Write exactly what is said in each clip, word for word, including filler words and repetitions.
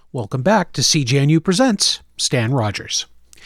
Welcome back to C J N U Presents Stan Rogers.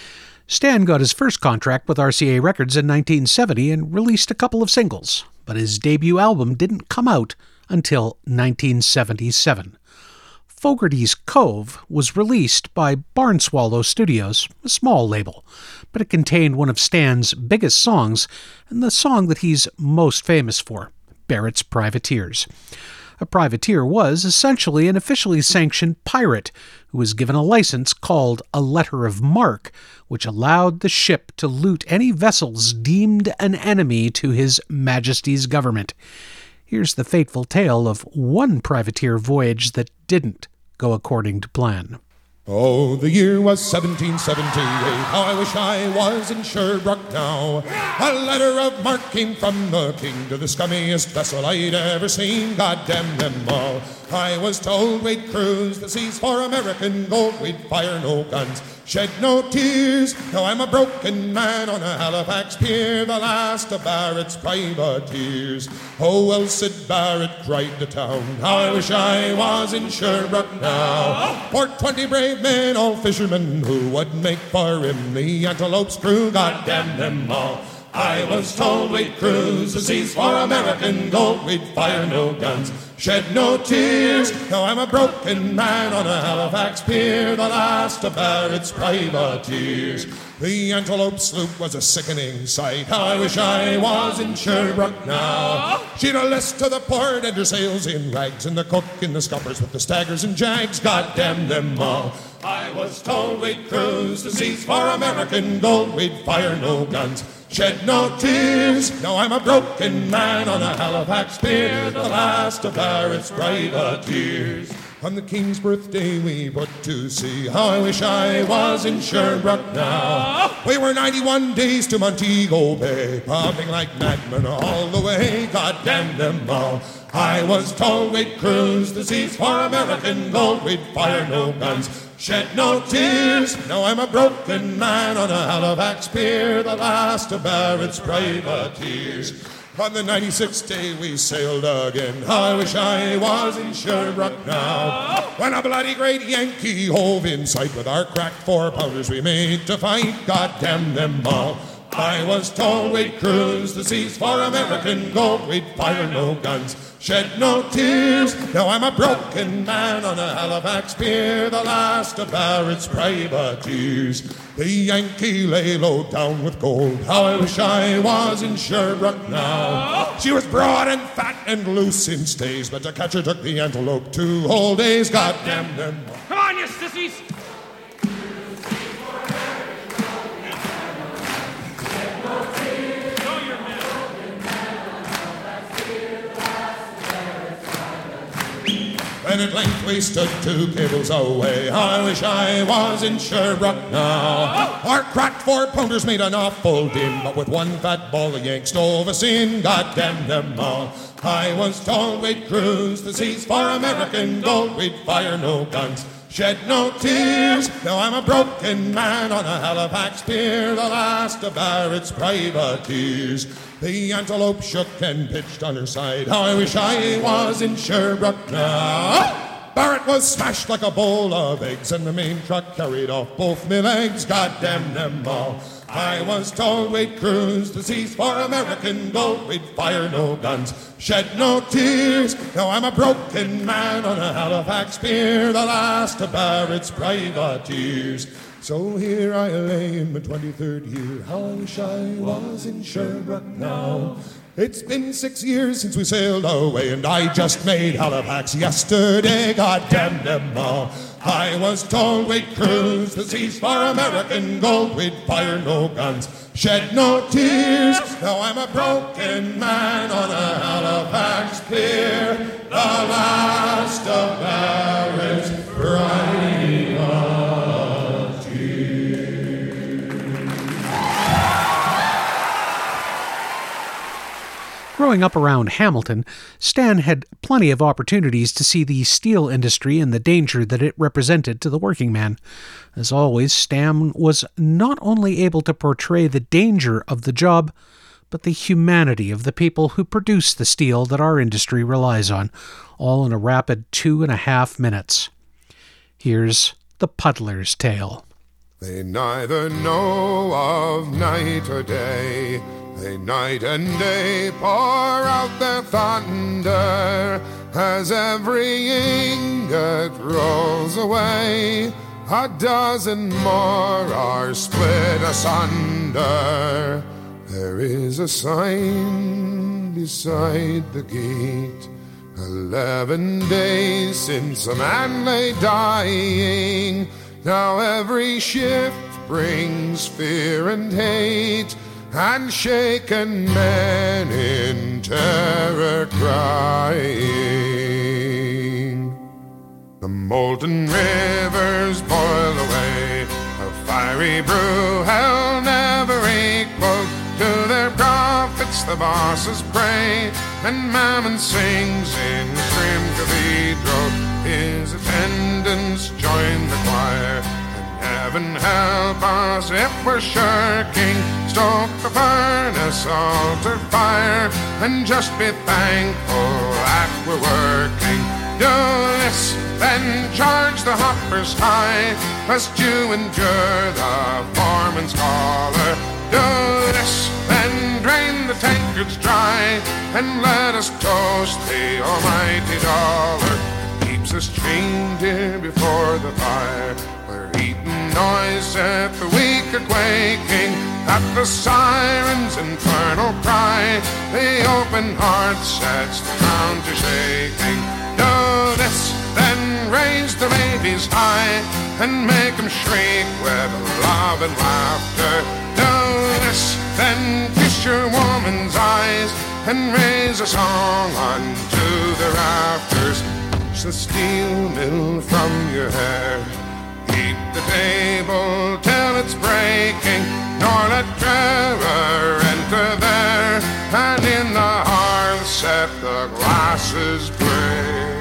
Stan got his first contract with R C A Records in nineteen seventy and released a couple of singles, but his debut album didn't come out until nineteen seventy-seven. Fogarty's Cove was released by Barnswallow Studios, a small label, but it contained one of Stan's biggest songs and the song that he's most famous for, Barrett's Privateers. A privateer was essentially an officially sanctioned pirate who was given a license called a letter of marque, which allowed the ship to loot any vessels deemed an enemy to His Majesty's government. Here's the fateful tale of one privateer voyage that didn't go according to plan. Oh, the year was seventeen seventy-eight. How I wish I was in Sherbrooke now. A letter of marque came from the king to the scummiest vessel I'd ever seen. God damn them all. I was told we'd cruise the seas for American gold. We'd fire no guns, shed no tears. Now I'm a broken man on a Halifax pier, the last of Barrett's privateers. Oh, well, Sid Barrett cried to town, how I wish I was in Sherbrooke now. For twenty brave men, all fishermen, who would make for him the Antelope's crew. God damn them all. I was told we'd cruise the seas for American gold. We'd fire no guns, shed no tears. Now I'm a broken man on a Halifax pier, the last of Barrett's privateers. The Antelope sloop was a sickening sight. How I wish I was in Sherbrooke now. She'd a list to the port and her sails in rags, and the cook in the scuppers with the staggers and jags. God damn them all. I was told we'd cruise the seas for American gold. We'd fire no guns, shed no tears. Now I'm a broken man on a Halifax pier, the last of Barrett's privateers. On the King's birthday we put to sea. How I wish I was in Sherbrooke now. We were ninety-one days to Montego Bay, pumping like madmen all the way. God damn them all. I was told we'd cruise the seas for American gold. We'd fire no guns, shed no tears. Now I'm a broken man on a Halifax pier, the last of Barrett's privateers. On the ninety-sixth day we sailed again. How I wish I was in Sherbrooke now. When a bloody great Yankee hove in sight, with our cracked four-pounders we made to fight. God damn them all. I was told we'd cruise the seas for American gold. We'd fire no guns, shed no tears. Now I'm a broken man on a Halifax pier, the last of Barrett's privateers. The Yankee lay low down with gold. How I wish I was in Sherbrooke now. She was broad and fat and loose in stays, but to catch her took the Antelope two whole days. God damn them. Come on, you sissies! When at length we stood two cables away, I wish I was in Sherbrooke now. Our cracked four-pounders made an awful din, but with one fat ball the Yanks stove us in. God damn them all. I was told we'd cruise the seas for American gold. We'd fire no guns, shed no tears. Now I'm a broken man on a Halifax pier, the last of Barrett's privateers. The Antelope shook and pitched on her side. How I wish I was in Sherbrooke now. Barrett was smashed like a bowl of eggs, and the main truck carried off both my legs. God damn them all. I was told we'd cruise the seas for American gold. We'd fire no guns, shed no tears. Now I'm a broken man on a Halifax pier, the last of Barrett's privateers. So here I lay in my twenty-third year. How I wish I was in Sherbrooke now. It's been six years since we sailed away, and I just made Halifax yesterday. God damn them all. I was told we'd cruise the seas for American gold. We'd fire no guns, shed no tears. Now I'm a broken man on a Halifax pier, the last of Barrett's privateers. Growing up around Hamilton, Stan had plenty of opportunities to see the steel industry and the danger that it represented to the working man. As always, Stan was not only able to portray the danger of the job, but the humanity of the people who produce the steel that our industry relies on, all in a rapid two and a half minutes. Here's The Puddler's Tale. They neither know of night or day. They night and day pour out their thunder as every ingot rolls away. A dozen more are split asunder. There is a sign beside the gate. Eleven days since a man lay dying. Now every shift brings fear and hate, and shaken men in terror crying. The molten rivers boil away, a fiery brew hell never equal. To their prophets the bosses pray, and Mammon sings in his grim cathedral. His attendants join the choir, and heaven help us if we're shirking. Stoke the furnace, altar fire, and just be thankful that we're working. Do this, then charge the hoppers high, lest you endure the foreman's collar. Do this, then drain the tankards dry, and let us toast the almighty dollar. Keeps us chained here before the fire, where heat and noise set the weak a quaking. At the siren's infernal cry, the open heart sets the ground to shaking. Do this, then raise the babies high, and make them shriek with love and laughter. Do this, then kiss your woman's eyes, and raise a song unto the rafters. Push the steel mill from your hair, keep the table till it's breaking, nor let terror enter there, and in the hearth set the glasses breaking.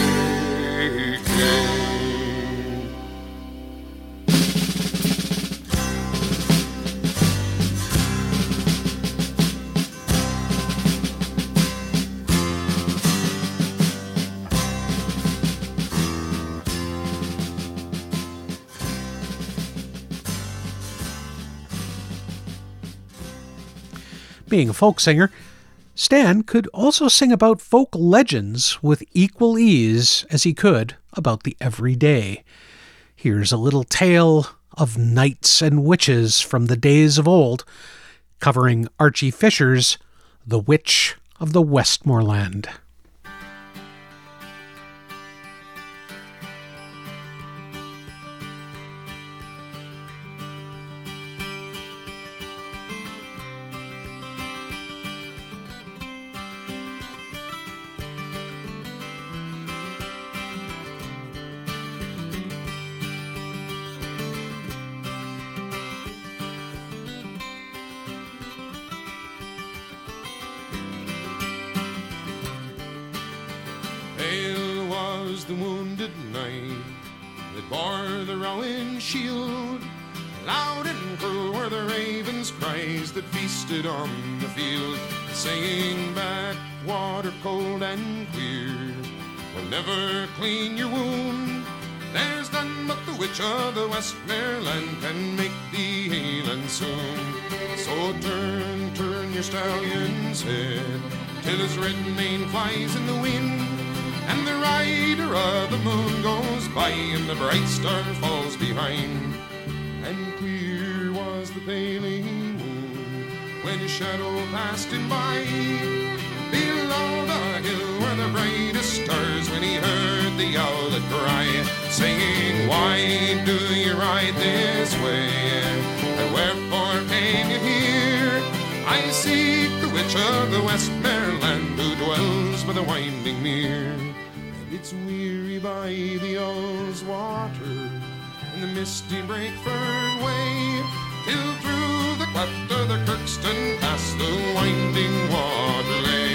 Being a folk singer, Stan could also sing about folk legends with equal ease as he could about the everyday. Here's a little tale of knights and witches from the days of old, covering Archie Fisher's The Witch of the Westmoreland. Hail was the wounded knight that bore the rowan shield. Loud and cruel were the ravens' cries that feasted on the field, singing back water cold and clear will never clean your wound. There's none but the witch of the Westmoreland can make thee heal and soon. So turn, turn your stallion's head till his red mane flies in the wind, and the rider of the moon goes by, and the bright star falls behind. And clear was the paling moon when his shadow passed him by. Below the hill were the brightest stars when he heard the owlet cry, singing, why do you ride this way, and wherefore came you here? I seek the witch of the Westmoreland who dwells by the winding mere. It's weary by the Owl's water, and the misty brake fern way, till through the cleft of the Kirkston past the winding water lay.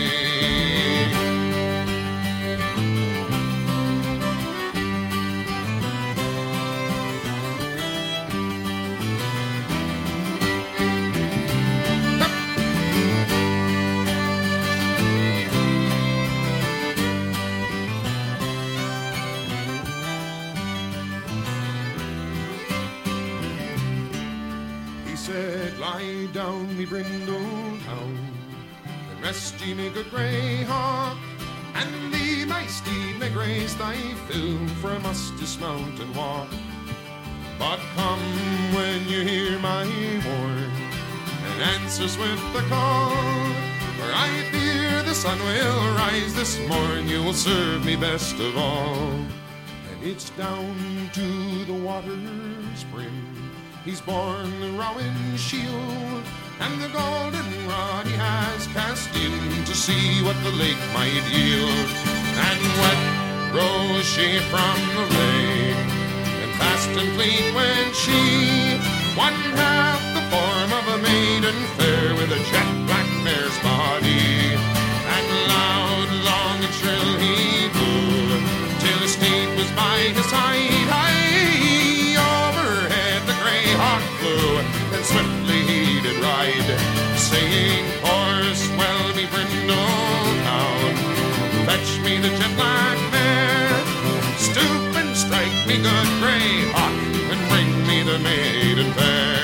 lie down, me brindle town, and rest ye, me good grey hawk, and leave my steed may graze thy fill, for I must dismount and walk. But come when you hear my horn, and answer swift the call, for I fear the sun will rise this morn, you will serve me best of all. And it's down to the water's brim, he's borne the rowan shield, and the golden rod he has cast in, to see what the lake might yield. And wet rose she from the lake, and fast and fleet went she, one half the form of a maiden fair, with a jet black mare's body. And loud, long, and shrill he blew, till his steed was by his side. High overhead the grey hawk flew, and swiftly he did ride, saying, "Horse, well me brindle down, fetch me the jet black mare, stoop and strike me good grey hawk, and bring me the maiden fair."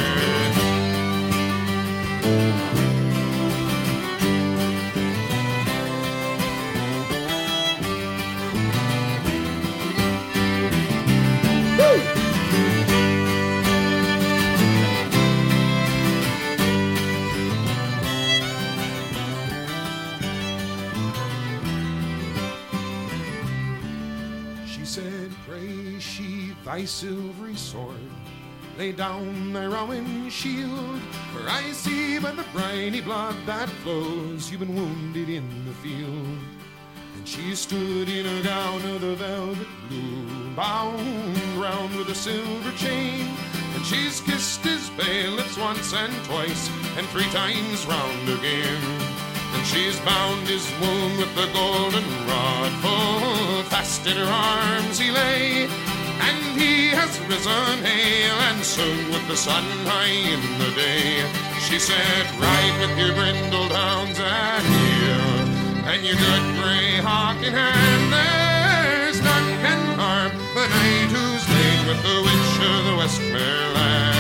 Thy silvery sword, lay down thy rowan shield, for I see by the briny blood that flows, you've been wounded in the field. And she stood in a gown of the velvet blue, bound round with a silver chain, and she's kissed his pale lips once and twice, and three times round again. And she's bound his wound with the golden rod, full fast in her arms he lay, and he has risen hale and soon, with the sun high in the day. She said, "Ride with your brindled hounds at heel, and your good grey hawk in hand. There's none can harm the knight who's laid with the witch of the Westmere land."